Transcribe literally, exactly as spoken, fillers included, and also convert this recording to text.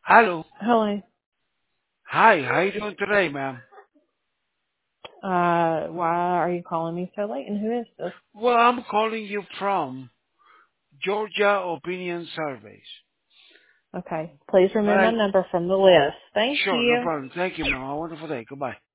Hello. Hello. Hi, how you doing today, ma'am? Uh, why are you calling me so late? And who is this? Well, I'm calling you from Georgia Opinion Surveys. Okay. Please But remove my I, number from the list. Thank sure, no you. problem. Thank you, ma'am. Have a wonderful day. Goodbye.